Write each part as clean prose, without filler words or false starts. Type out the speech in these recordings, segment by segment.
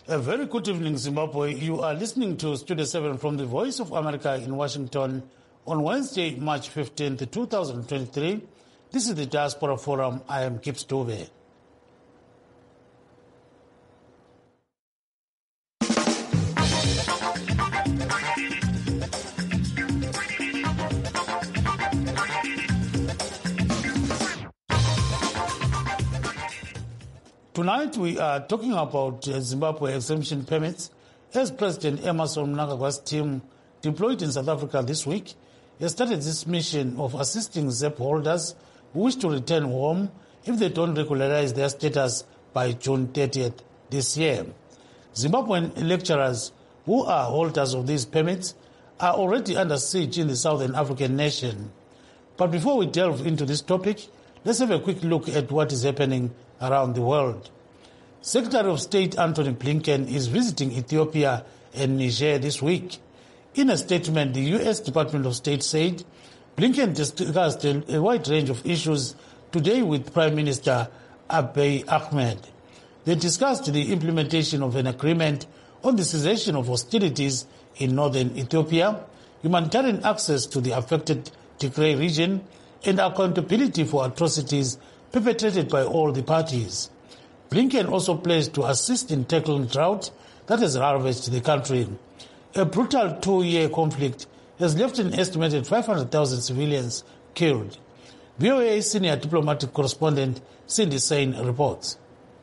A very good evening, Zimbabwe. You are listening to Studio 7 from the Voice of America in Washington on Wednesday, March 15th, 2023. This is the Diaspora Forum. I am Gibbs Dove. Tonight we are talking about Zimbabwe exemption permits as President Emmerson Mnangagwa's team deployed in South Africa this week has started this mission of assisting ZEP holders who wish to return home if they don't regularize their status by June 30th this year. Zimbabwean lecturers who are holders of these permits are already under siege in the Southern African nation. But before we delve into this topic, let's have a quick look at what is happening around the world. Secretary of State Antony Blinken is visiting Ethiopia and Niger this week. In a statement, the U.S. Department of State said Blinken discussed a wide range of issues today with Prime Minister Abiy Ahmed. They discussed the implementation of an agreement on the cessation of hostilities in northern Ethiopia, humanitarian access to the affected Tigray region, and accountability for atrocities perpetrated by all the parties. Blinken also pledged to assist in tackling drought that has ravaged the country. A brutal 2-year conflict has left an estimated 500,000 civilians killed. VOA senior diplomatic correspondent Cindy Sain reports.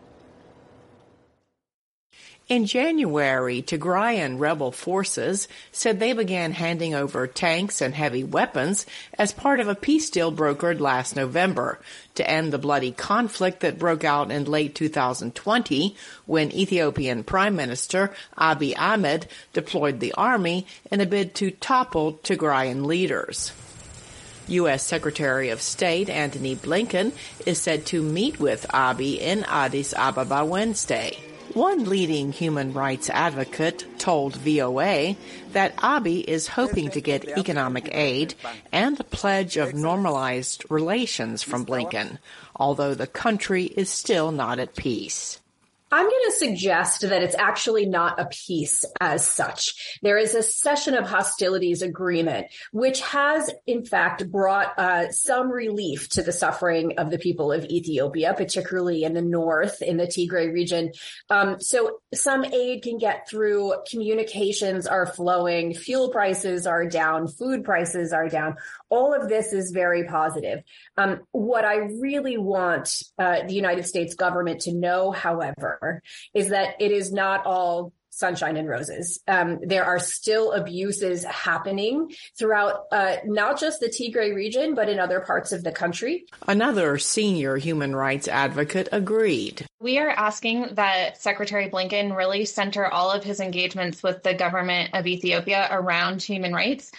In January, Tigrayan rebel forces said they began handing over tanks and heavy weapons as part of a peace deal brokered last November to end the bloody conflict that broke out in late 2020 when Ethiopian Prime Minister Abiy Ahmed deployed the army in a bid to topple Tigrayan leaders. U.S. Secretary of State Antony Blinken is said to meet with Abiy in Addis Ababa Wednesday. One leading human rights advocate told VOA that Abiy is hoping to get economic aid and a pledge of normalized relations from Blinken, although the country is still not at peace. I'm going to suggest that it's actually not a peace as such. There is a cessation of hostilities agreement, which has, in fact, brought some relief to the suffering of the people of Ethiopia, particularly in the north, in the Tigray region. So some aid can get through, communications are flowing, fuel prices are down, food prices are down. All of this is very positive. What I really want the United States government to know, however, is that it is not all sunshine and roses. There are still abuses happening throughout not just the Tigray region, but in other parts of the country. Another senior human rights advocate agreed. We are asking that Secretary Blinken really center all of his engagements with the government of Ethiopia around human rights.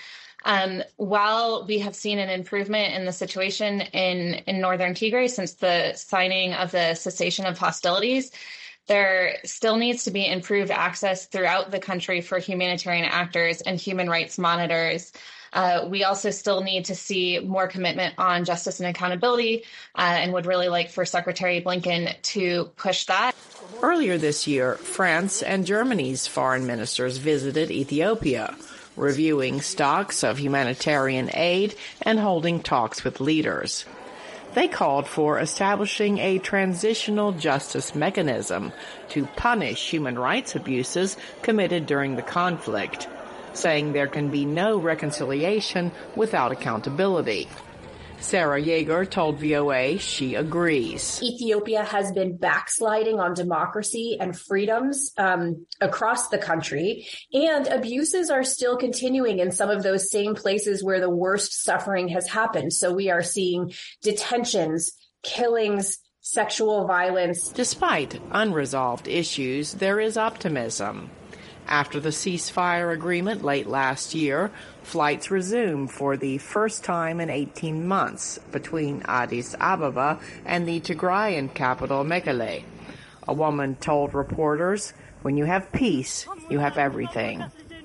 While we have seen an improvement in the situation in northern Tigray since the signing of the cessation of hostilities, there still needs to be improved access throughout the country for humanitarian actors and human rights monitors. We also still need to see more commitment on justice and accountability, and would really like for Secretary Blinken to push that. Earlier this year, France and Germany's foreign ministers visited Ethiopia, reviewing stocks of humanitarian aid and holding talks with leaders. They called for establishing a transitional justice mechanism to punish human rights abuses committed during the conflict, saying there can be no reconciliation without accountability. Sarah Yeager told VOA she agrees. Ethiopia has been backsliding on democracy and freedoms across the country, and abuses are still continuing in some of those same places where the worst suffering has happened. So we are seeing detentions, killings, sexual violence. Despite unresolved issues, there is optimism. After the ceasefire agreement late last year, flights resumed for the first time in 18 months between Addis Ababa and the Tigrayan capital, Mekelle. A woman told reporters, "When you have peace, you have everything."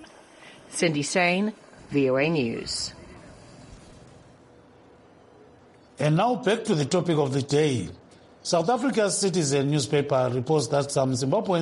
Cindy Sain, VOA News. And now back to the topic of the day. South Africa's Citizen newspaper reports that some Zimbabweans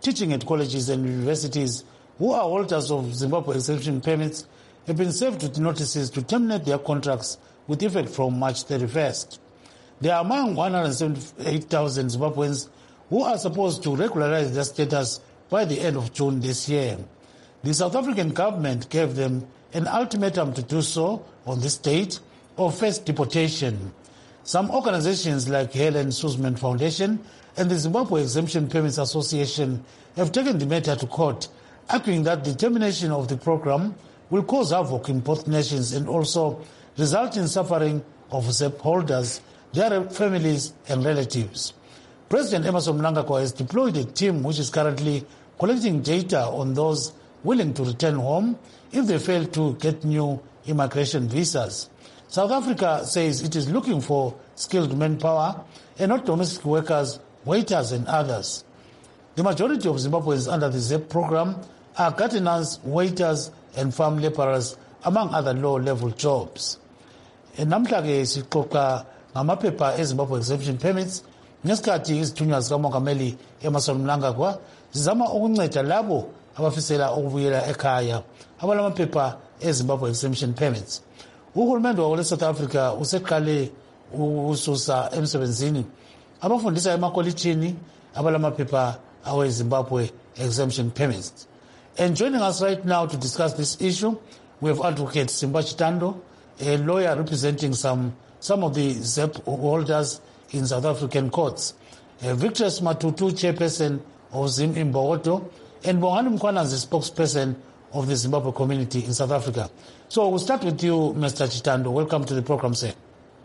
teaching at colleges and universities who are holders of Zimbabwe exemption permits have been served with notices to terminate their contracts with effect from March 31st. They are among 178,000 Zimbabweans who are supposed to regularize their status by the end of June this year. The South African government gave them an ultimatum to do so on this date of first deportation. Some organizations like Helen Suzman Foundation and the Zimbabwe Exemption Permits Association have taken the matter to court, arguing that the termination of the program will cause havoc in both nations and also result in suffering of ZEP holders, their families and relatives. President Emmerson Mnangagwa has deployed a team which is currently collecting data on those willing to return home if they fail to get new immigration visas. South Africa says it is looking for skilled manpower and not domestic workers, waiters and others. The majority of Zimbabweans under the ZEP program are gardeners, waiters and farm laborers, among other low-level jobs. Namhla-ke sixoxa ngamaphepha eZimbabwe exemption permits ngesikhathi izithunywa zikamongameli Emmerson Mnangagwa zizama ukunceda labo abafisela ukubuyela ekhaya abalamaphepha eZimbabwe exemption permits. Uhulumende wale South Africa useqale ukususa emsebenzini abafundisa emakolitshini abalamaphepha awe Zimbabwe exemption permits. And joining us right now to discuss this issue, we have Advocate Simba Chitando, a lawyer representing some of the ZEP holders in South African courts. Victor Matutu, chairperson of Zim Imbogoto, and Bongani Mkwana, the spokesperson of the Zimbabwe community in South Africa. So we'll start with you, Mr. Chitando. Welcome to the program, sir.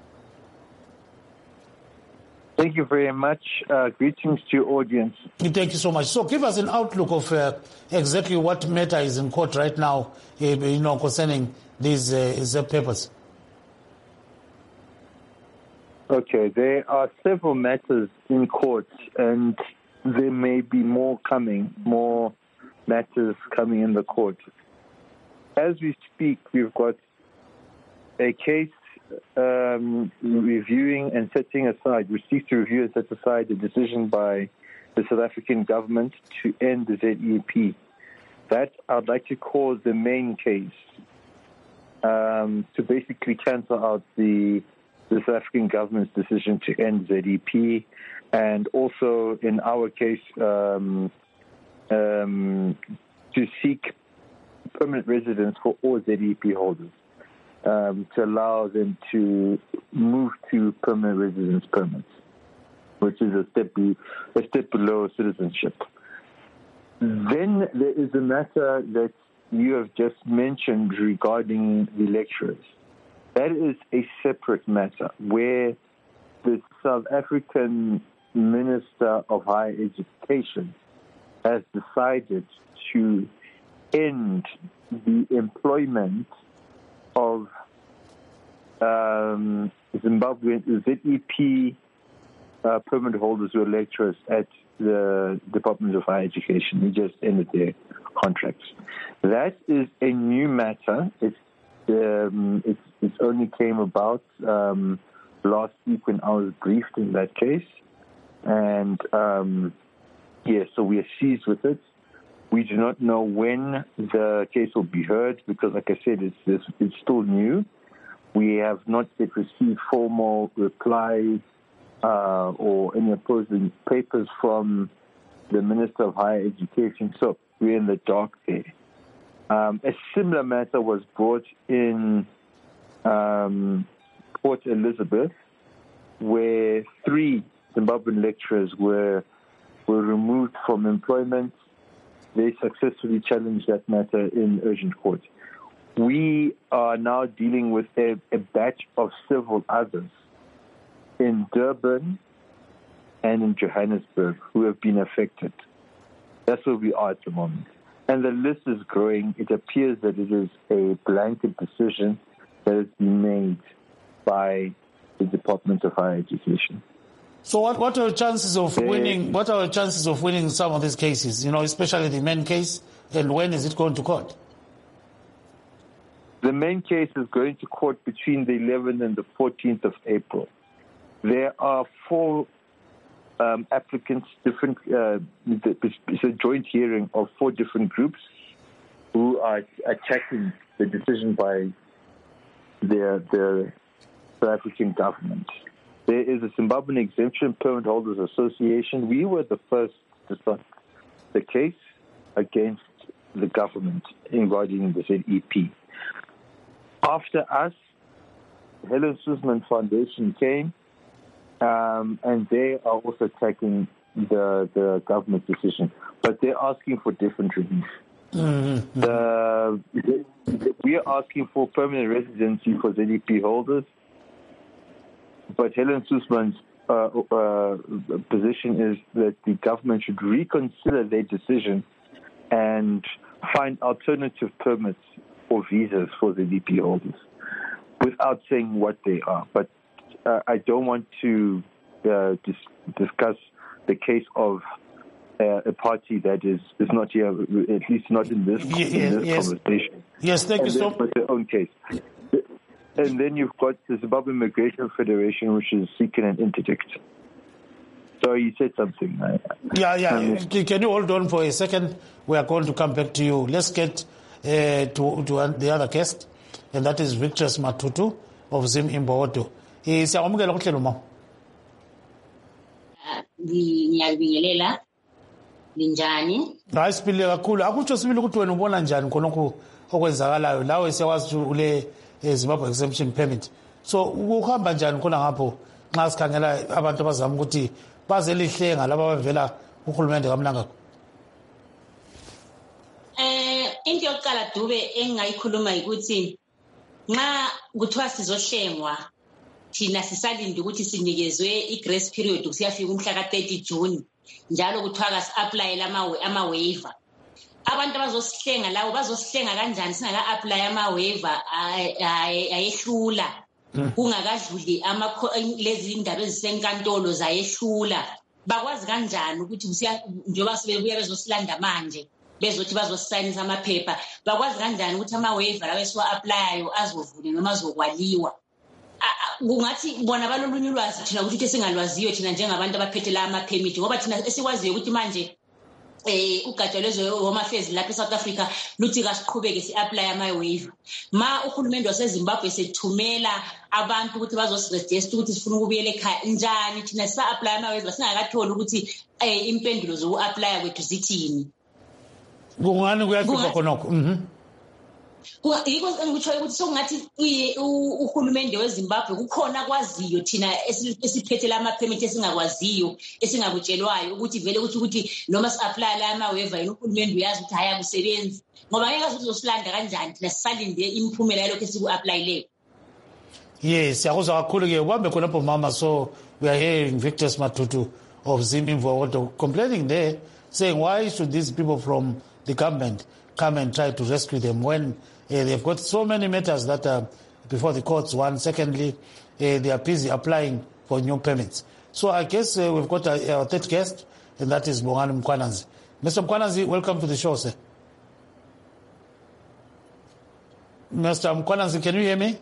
Thank you very much. Greetings to your audience. Thank you so much. So give us an outlook of exactly what matter is in court right now, concerning these ZEP papers. Okay, there are several matters in court, and there may be more matters coming in the court. As we speak, we've got a case reviewing and setting aside, we seek to review and set aside a decision by the South African government to end the ZEP. That I'd like to call the main case, to basically cancel out the South African government's decision to end ZEP, and also in our case to seek permanent residence for all ZEP holders, to allow them to move to permanent residence permits, which is a step below citizenship. Then there is a matter that you have just mentioned regarding the lecturers. That is a separate matter where the South African Minister of Higher Education has decided to end the employment of Zimbabwean ZEP permanent holders who are lecturers at the Department of Higher Education. He just ended their contracts. That is a new matter. It only came about last week when I was briefed in that case. And so we are seized with it. We do not know when the case will be heard because, like I said, it's still new. We have not yet received formal replies or any opposing papers from the Minister of Higher Education. So we're in the dark there. A similar matter was brought in Port Elizabeth, where 3 Zimbabwean lecturers were removed from employment. They successfully challenged that matter in urgent court. We are now dealing with a batch of several others in Durban and in Johannesburg who have been affected. That's where we are at the moment. And the list is growing. It appears that it is a blanket decision that has been made by the Department of Higher Education. So what are the chances of winning? What are the chances of winning some of these cases? Especially the main case. And when is it going to court? The main case is going to court between the 11th and the 14th of April. There are 4 applicants, different. It's a joint hearing of 4 different groups who are attacking the decision by the South African government. There is a Zimbabwean Exemption Permit Holders Association. We were the first to start the case against the government regarding the ZEP. After us, the Helen Suzman Foundation came, and they are also attacking the government decision, but they're asking for different relief. Mm-hmm. We are asking for permanent residency for ZEP holders, but Helen Suzman's position is that the government should reconsider their decision and find alternative permits or visas for ZEP holders without saying what they are. But I don't want to discuss the case of a party that is not here, at least not in this, conversation. Yes, thank you so much. With their own case. And then you've got the Zimbabwe Immigration Federation, which is seeking an interdict. So you said something. Can you hold on for a second? We are going to come back to you. Let's get to the other guest, and that is Victus Matutu of Zim Imbowodo. Siyamukela kuhlelo mama. Ngiyabingelela. Linjani? Hayi sibile kakhulu. Akutsho sibile ukuthi wena ubona njani khonokho okwenzakalayo lawe siyawazi ule Zimbabwe Exemption Permit. So ukuhamba njani khona ngapho nxa sikhangela abantu abazama ukuthi baze lihlenga laba bavela uHulumende kaMnangagwa? Into yokuqala Dube engayikhuluma ukuthi nxa kuthiwa sizohlengwa thina sisalinde ukuthi sinikezwe i-grace period kusiyafika umhla ka-30 June njalo kuthiwa kasi-aplayela ama-waiver. Abantu abazosihlenga lawo bazosihlenga kanjani singaka-aplaya ama-waiver ayehlula kungakadluli lezi indaba ezisenkantolo zayehlula? Bakwazi kanjani ukuthi njengoba sebebuya bezosilanda manje bezothi bazosayinisa amaphepha, bakwazi kanjani ukuthi ama-waiver lawo esiwa-aplayayo azovule noma azokwaliwa? Kungathi bona balolunye ulwazi thina ukuthi esingalwaziyo thina njengabantu abaphethe la ama-permit, ngoba thina esikwaziyo ukuthi manje ugatsha lweze-Home Affairs lapha eSouth Africa luthi kasiqhubeke si-aplaya ama-waiver. Ma uHulumende waseZimbabwe sethumela abantu ukuthi bazosirejista ukuthi sifuna ukubuyela ekhaya, njani thina sisa-aplaya ama-waiver singakatholi ukuthi impendulo zoku-aplaya kwethu zithini? Kungani kuyafika khonokho? Yiko engikutshoyo ukuthi sokungathi uHulumende weZimbabwe kukhona kwaziyo thina esiphethe la ma-permit esingakwaziyo esingakutshelwayo ukuthi vele ukuthi noma si-aplaya la ama-waiver yini uHulumende uyazi ukuthi hayi akusebenzi, ngoba ngeke azi ukuthi uzosilanda kanjani thina sisalinde imiphumela yalokho esiku-aplayileyo. Yes, siyakuzwa kakhulu-ke ubambe khonapho mama. So we are hearing Victus Matutu of Zim Imbowodo complaining there, saying why should these people from the government come and try to rescue them when they've got so many matters that are before the courts. One, secondly, they are busy applying for new permits. So I guess we've got our third guest, and that is Bongani Mkhwanazi. Mr. Mkhwanazi, welcome to the show, sir. Mr. Mkhwanazi, can you hear me?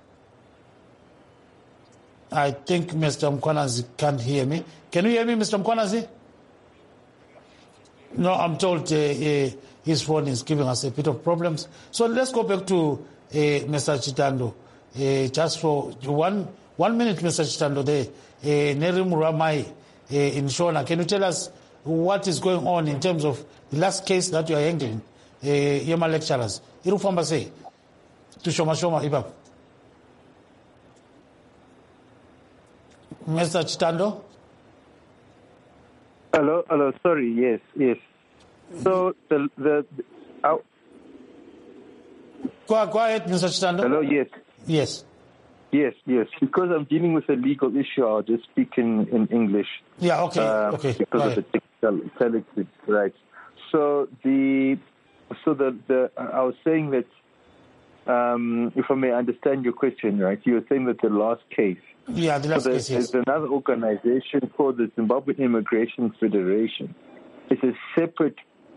I think Mr. Mkhwanazi can't hear me. Can you hear me, Mr. Mkhwanazi? No, I'm told his phone is giving us a bit of problems. So let's go back to Mr. Chitando. Just for one minute, Mr. Chitando, there. Nerim Ramai in Shona. Can you tell us what is going on in terms of the last case that you are handling, Yema lecturers? Irufamba say, to Shoma Ibab. Mr. Chitando? Hello. Sorry. Yes. So the Go ahead, Mr. Chitando. Hello. Yes. Because I'm dealing with a legal issue, I'll just speak in English. Yeah. Okay. Because of the technical, right? So I was saying that if I may understand your question, right? You were saying that the last case. Yeah, the last case. Yes. There's another organization called the Zimbabwe Immigration Federation. It's a separate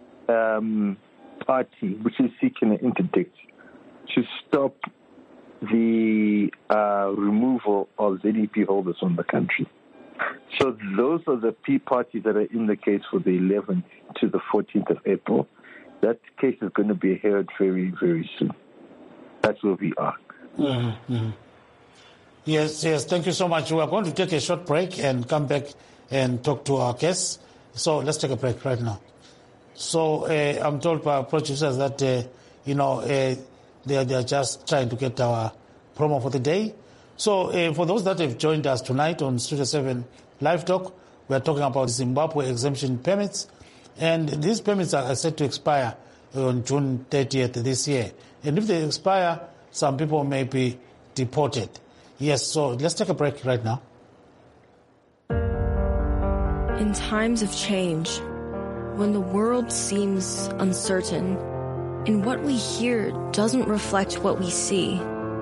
party which is seeking an interdict to stop the removal of ZEP holders from the country. So those are the parties that are in the case for the 11th to the 14th of April. That case is going to be heard very, very soon. That's where we are. Mm-hmm. Yes. Thank you so much. We are going to take a short break and come back and talk to our guests. So let's take a break right now. So I'm told by our producers that, they are just trying to get our promo for the day. So for those that have joined us tonight on Studio 7 Live Talk, we are talking about Zimbabwe exemption permits. And these permits are set to expire on June 30th this year. And if they expire, some people may be deported. Yes, so let's take a break right now. In times of change, when the world seems uncertain and what we hear doesn't reflect what we see,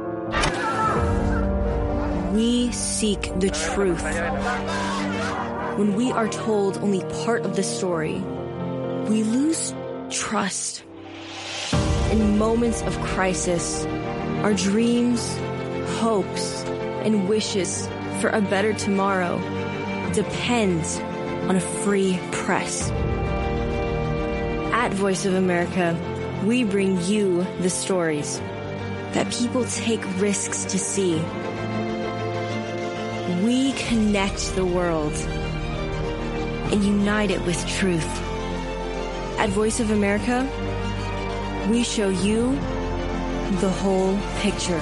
we seek the truth. When we are told only part of the story, we lose trust. In moments of crisis, our dreams, hopes, and wishes for a better tomorrow depend on a free press. At Voice of America, we bring you the stories that people take risks to see. We connect the world and unite it with truth. At Voice of America, we show you the whole picture.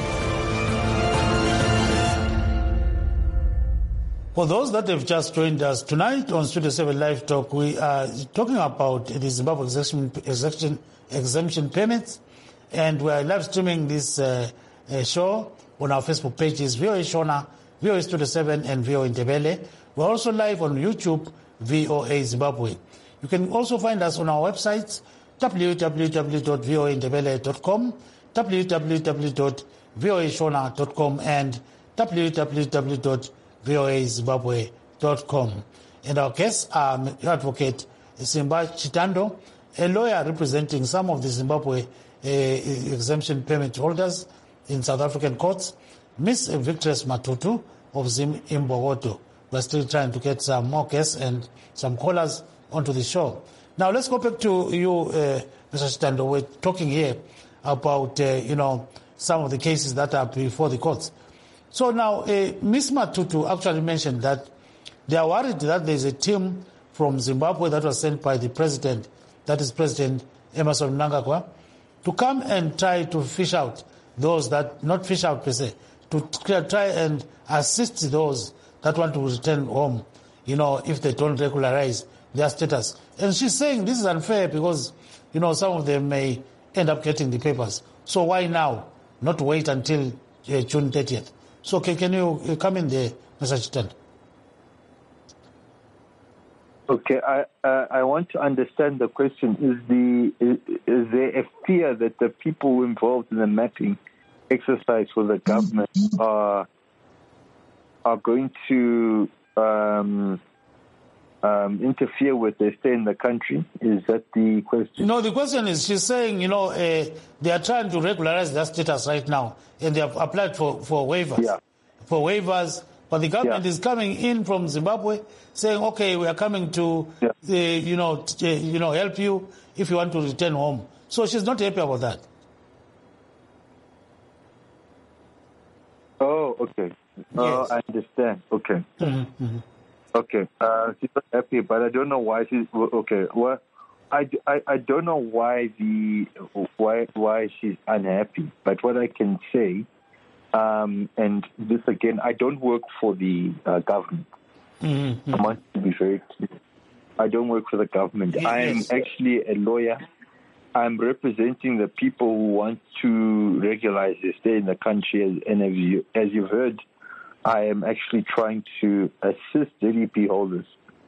For those that have just joined us tonight on Studio 7 Live Talk, we are talking about the Zimbabwe exemption permits, and we are live streaming this show on our Facebook pages, VOA Shona, VOA Studio 7, and VOA Ndebele. We're also live on YouTube, VOA Zimbabwe. You can also find us on our websites, www.voandebele.com, www.voashona.com, and www.voazimbabwe.com. And our guests are Advocate Simba Chitando, a lawyer representing some of the Zimbabwe exemption permit holders in South African courts, Miss Victress Matutu of Zim Imbogoto. We're still trying to get some more guests and some callers onto the show. Now let's go back to you, Mr. Chitando. We're talking here about, some of the cases that are before the courts. So now, Ms. Matutu actually mentioned that they are worried that there's a team from Zimbabwe that was sent by the president, that is President Emmerson Mnangagwa, to come and try to fish out those that, not fish out per se, to try and assist those that want to return home, if they don't regularize their status. And she's saying this is unfair because, some of them may end up getting the papers. So why now? Not wait until June 30th. So can you come in there, Mr. Chitando? Okay, I want to understand the question. Is there a fear that the people involved in the mapping exercise for the government are going to interfere with their stay in the country? Is that the question? No, the question is, she's saying, they are trying to regularize their status right now, and they have applied for waivers. Yeah. For waivers, but the government is coming in from Zimbabwe saying, okay, we are coming to, help you if you want to return home. So she's not happy about that. Oh, okay. Oh, Yes. I understand. Okay. Mm-hmm. Okay. She's not happy, but I don't know why she's okay. Well, I don't know why she's unhappy. But what I can say, and this again, I don't work for the government. Mm-hmm. I want to be very clear. I don't work for the government. Yes. I am actually a lawyer. I'm representing the people who want to regularize their stay in the country, and as you've heard, I am actually trying to assist ZEP holders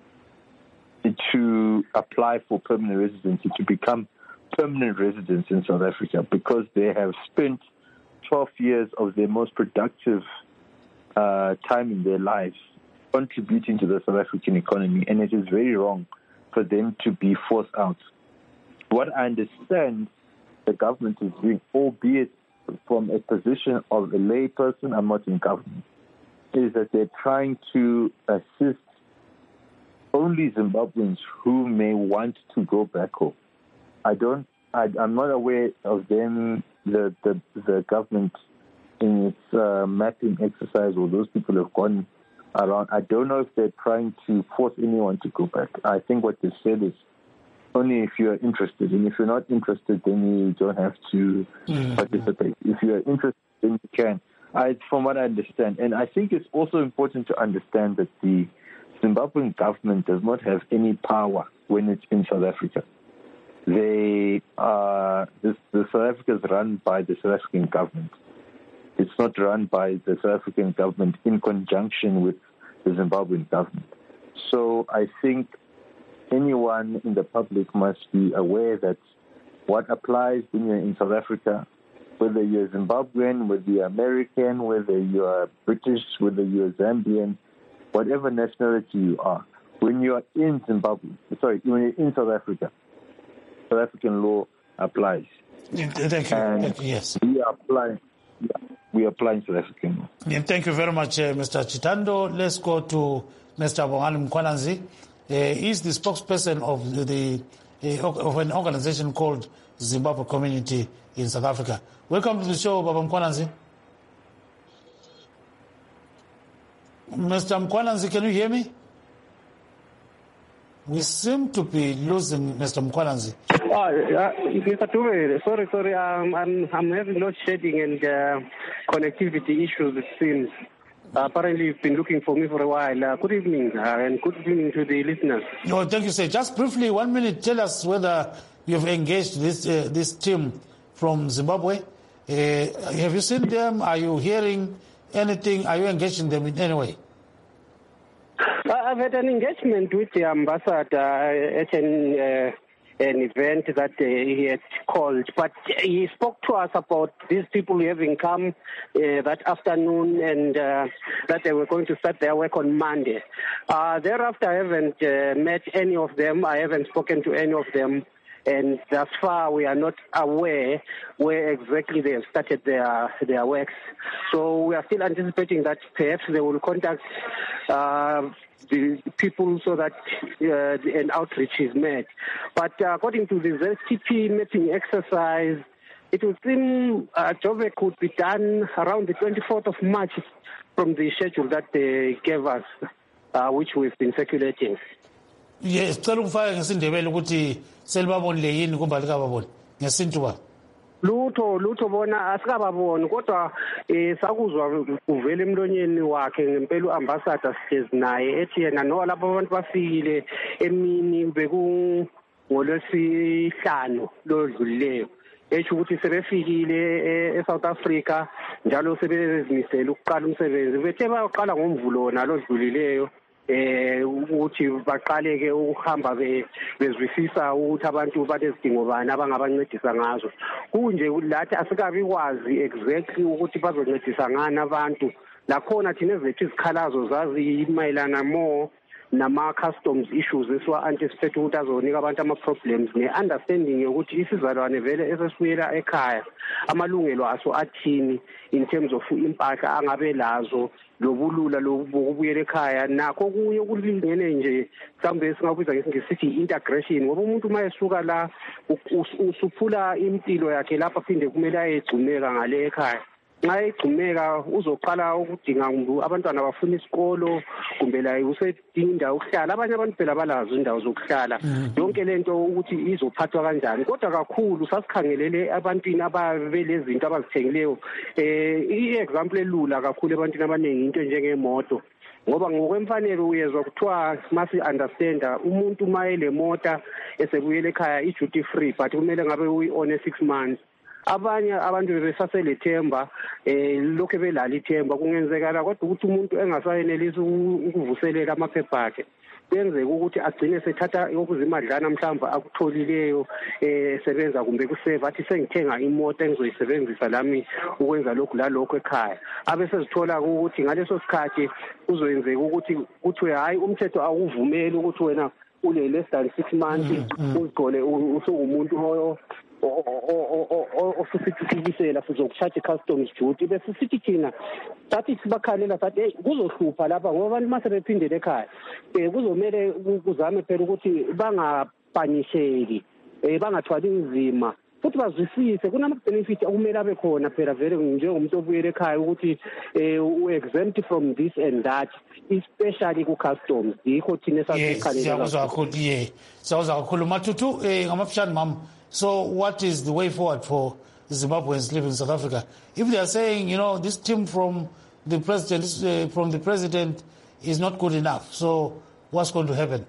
to apply for permanent residency, to become permanent residents in South Africa, because they have spent 12 years of their most productive time in their lives contributing to the South African economy, and it is very wrong for them to be forced out. What I understand the government is doing, albeit from a position of a lay person, I'm not in government, is that they're trying to assist only Zimbabweans who may want to go back home. I'm not aware of them, the government in its mapping exercise, or those people have gone around. I don't know if they're trying to force anyone to go back. I think what they said is only if you're interested, and if you're not interested, then you don't have to participate. If you're interested, then you can. From what I understand, and I think it's also important to understand that the Zimbabwean government does not have any power when it's in South Africa. The South Africa is run by the South African government. It's not run by the South African government in conjunction with the Zimbabwean government. So I think anyone in the public must be aware that what applies when you're in South Africa, whether you're Zimbabwean, whether you're American, whether you're British, whether you're Zambian, whatever nationality you are, when you are in when you're in South Africa, South African law applies. Thank you. And yes. We apply South African law. Thank you very much, Mr. Chitando. Let's go to Mr. Bongani Mkhwananzi. He's the spokesperson of an organization called Zimbabwe Community in South Africa. Welcome to the show, Baba Mkhwananzi. Mr. Mkhwananzi, can you hear me? We seem to be losing Mr. Mkhwananzi. Mr. Dube, sorry. I'm having load shedding and connectivity issues, it seems. Apparently, you've been looking for me for a while. Good evening, and good evening to the listeners. Oh, thank you, sir. Just briefly, 1 minute, tell us whether you've engaged this team from Zimbabwe. Have you seen them? Are you hearing anything? Are you engaging them in any way? I've had an engagement with the ambassador at an event that he had called, but he spoke to us about these people having come that afternoon and that they were going to start their work on Monday. Thereafter, I haven't met any of them. I haven't spoken to any of them. And thus far, we are not aware where exactly they have started their works. So we are still anticipating that perhaps they will contact the people so that an outreach is made. But according to the ZTP mapping exercise, it would seem Joburg could be done around the 24th of March from the schedule that they gave us, which we've been circulating. Yes, cela ukufaka ngesindebele ukuthi selibabonile yini kumbe alikababoni ngesintu ba. Lutho bona asikababoni kodwa sakuzwa kuvela emlonyeni wakhe ngempela uambassador sihlezi naye ethi yena no lapho abantu bafikile emini beku ngolwesihlanu lodlulileyo esho ukuthi sebefikile eSouth Africa njalo sebezimisela ukuqala umsebenzi bethe bayaqala ngomvulo nalodlulileyo ukuthi baqale ke ukuhamba bezwisisa ukuthi abantu banezidingo bani abangabancedisa ngazo kunje lathi asikabi kwazi exactly ukuthi bazoncedisa ngani abantu lakhona thina zethu izikhalazo zazi mayelana more nama-customs issues esiwa-anticipate ukuthi azonika abantu ama-problems ne-understanding yokuthi isizalwane vele esesibuyela ekhaya amalungelo aso athini in terms of impahla angabe lazo lobulula lokubuyela ekhaya nakho kuye okulingene nje mhlawumbe esingakubiza ngesithi i-integration ngoba umuntu uma esuka la usuphula impilo yakhe lapha aphinde kumele ayegcineka ngale ekhaya nxa egcineka uzoqala ukudinga abantwana bafuna isikolo kumbe la usedinga indawo yokuhlala abanye abantu phela balazo indawo zokuhlala yonke lento ukuthi izophathwa kanjani kodwa kakhulu sasikhangelele abantwini ababelezinto abazithengileyo i-example elula kakhulu ebantwini abaningi into njengemoto ngoba ngokwemfanelo uyezwa kuthiwa masi-understanda umuntu uma elemota esebuyela ekhaya i-duty free but kumele ngabe uyi-one 6 months abanye abantu bebesaselethemba lokho belala ithemba kungenzekala kodwa ukuthi umuntu engasayenelisi ukuvuselela amaphepha akhe kuyenzeka ukuthi agcine sethatha okuzimadlana mhlawumbe akutholileyo sebenza kumbe kuseva athi sengithenga imoto engizoyisebenzisa lami ukwenza lokhu lalokho ekhaya abesezithola ukuthi ngaleso sikhathi kuzoyenzeka ukuthi kuthiwe hayi umthetho awuvumeli ukuthi wena ule less than 6 months uzigcole usukumuntu osufithisela sizokucharge i-customs duty bese sithi thina sathi sibakhalela sathi hey kuzohlupha lapha ngoba abantu mase bephindele ekhaya kuzomele kuzame phela ukuthi bangapanisheki bangathwali nzima futhi bazwisise kunama-benefit okumele abe khona phela vele njengomuntu obuyela ekhaya ukuthi u-exempt from this and that especially ku-customs yikho thina siyakuzwa kakhulu siyakuzwa kakhulu Matutu ngamafishane mama. So what is the way forward for Zimbabweans living in South Africa? If they are saying, this team from the president is not good enough, so what's going to happen?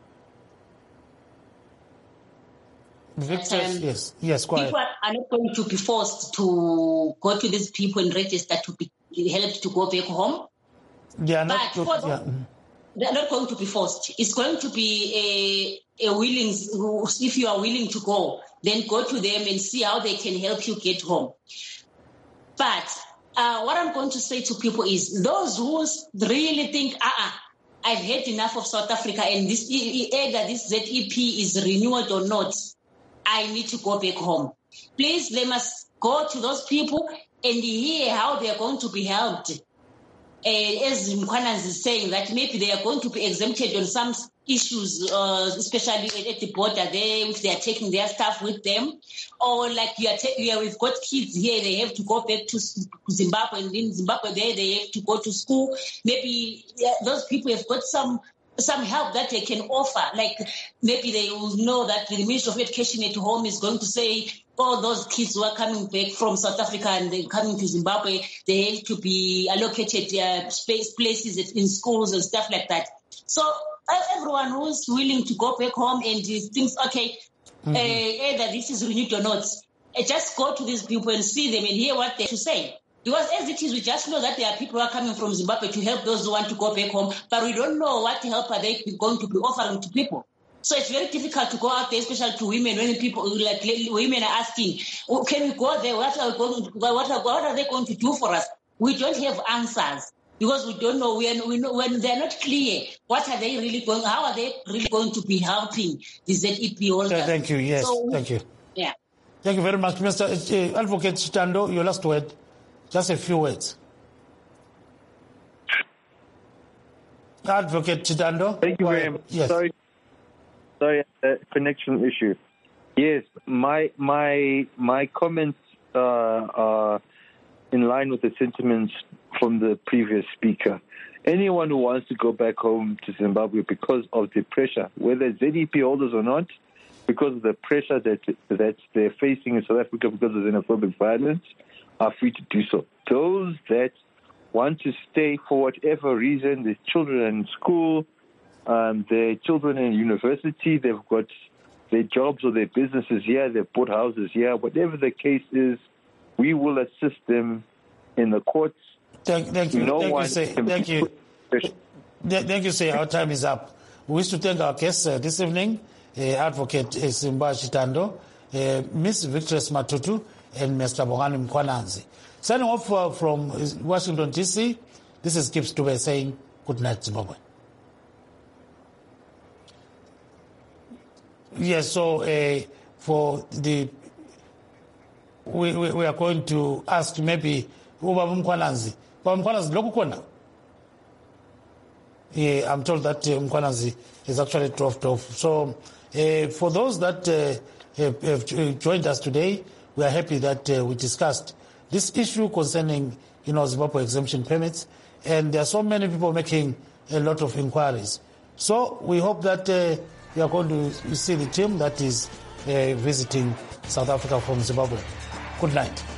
Victor, yes, go ahead. People are not going to be forced to go to these people and register to be helped to go back home. They are not. They're not going to be forced. It's going to be a willing. If you are willing to go, then go to them and see how they can help you get home. But what I'm going to say to people is those who really think, I've had enough of South Africa and this either this ZEP is renewed or not, I need to go back home. Please, let us go to those people and hear how they are going to be helped. As Mkhwananzi is saying, that maybe they are going to be exempted on some issues, especially at the border there, if they are taking their stuff with them, or like we've got kids here, they have to go back to Zimbabwe, and in Zimbabwe there they have to go to school. Maybe those people have got some help that they can offer. Like maybe they will know that the Ministry of Education at home is going to say, all those kids who are coming back from South Africa and they're coming to Zimbabwe, they have to be allocated places in schools and stuff like that. So everyone who's willing to go back home and thinks, okay, either this is renewed or not, just go to these people and see them and hear what they have to say. Because as it is, we just know that there are people who are coming from Zimbabwe to help those who want to go back home, but we don't know what help are they going to be offering to people. So it's very difficult to go out there, especially to women, when people like women are asking, can we go there? What are they going to do for us? We don't have answers because we don't know when they're not clear. What are they really going? How are they really going to be helping the ZEP holders? Thank you. Yes, thank you. Yeah. Thank you very much, Mr. Advocate Chitando. Your last word, just a few words. Advocate Chitando. Thank you very much. Yes. Sorry, connection issue. Yes, my comments are in line with the sentiments from the previous speaker. Anyone who wants to go back home to Zimbabwe because of the pressure, whether ZEP holders or not, because of the pressure that they're facing in South Africa because of xenophobic violence, are free to do so. Those that want to stay for whatever reason, their children in school, their children in university, they've got their jobs or their businesses here, they've bought houses here, whatever the case is, we will assist them in the courts. Thank you. Thank you, sir. Our time is up. We wish to thank our guests this evening, Advocate Simba Chitando, Ms. Victress Matutu, and Mr. Bongani Mkhwananzi. Signing off from Washington, D.C., this is Gibbs Dube saying good night, Zimbabwe. Yes, so for the we are going to ask maybe Ubaba Mkhwananzi. Baba Mkhwananzi lokhu khona? Yeah, I'm told that Mkhwananzi is actually dropped off. So for those that have joined us today, we are happy that we discussed this issue concerning Zimbabwe exemption permits, and there are so many people making a lot of inquiries. So we hope that we are going to see the team that is visiting South Africa from Zimbabwe. Good night.